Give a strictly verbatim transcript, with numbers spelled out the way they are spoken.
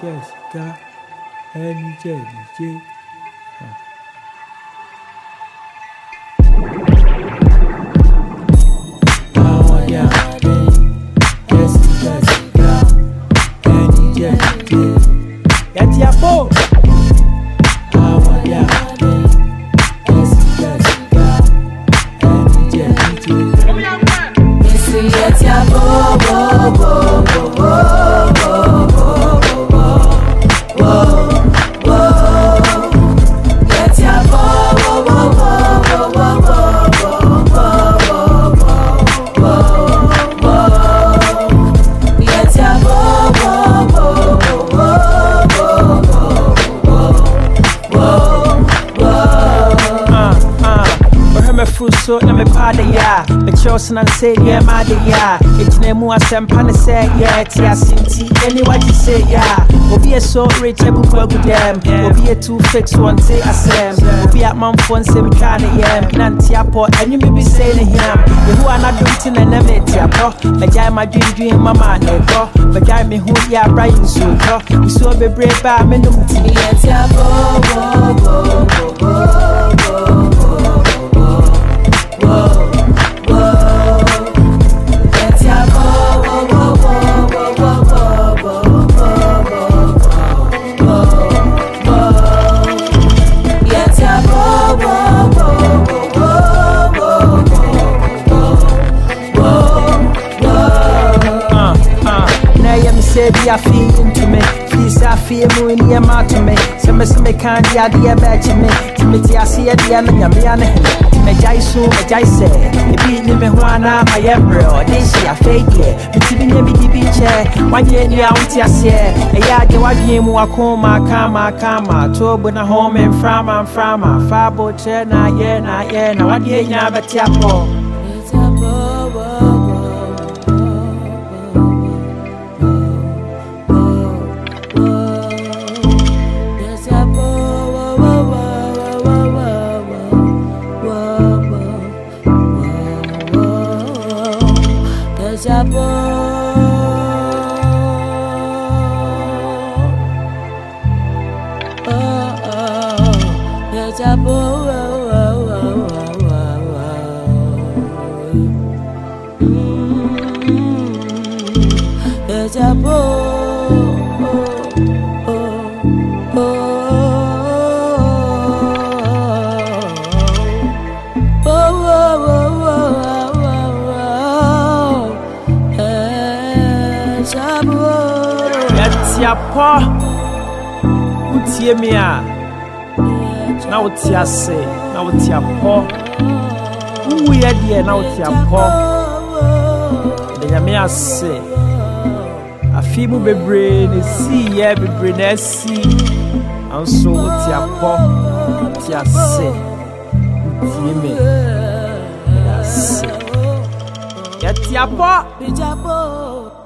Jessica, and Jenny. Oh, yeah, Jessica, and Jenny. Get your boat. Oh, yeah, Jessica, and Jenny. Missy, get your boat, boat, boat, boat, boat. So let me pardon ya. The chosen and say, yeah, my ya. It's name was some pan say, yeah, it's ya sinti. Any what you say, yeah. Will be a so rich, I will go with them. Will be a two fix one say, I say, will be at mom phone, same kind of yam. Nantiapo, and you may be saying him. You who are not doing an emetiapo. A jam, my dream, dream, mama, no go. But I me who ya, Brian, so go. We saw the brave by me, no tea. Yes, ya, bo, bo, bo, bo, bo. Be a feel into me, please I feel more in your mouth to me. Some of me can't be a dear batch me. Timothy, I see a dear man, Yamiana. Me jai so, me jai say, a beat me Juana, my embryo, this year fake it. But to be near me, the beach, one year near out your say, a yard, you are game, walk home, my kama, kama, to when a home and from and from a fabo, chena, yeah, na, yeah, no, one year, yeah, but yapo. Yapa, utie me a. Na utie ase, na utie po. Uwe die na utie po. De nyame ase. Afi mu bebre ne si ye bebre na si. Anso utie po, utie ase. Utie me. Ase. Yati apo, Bijapo.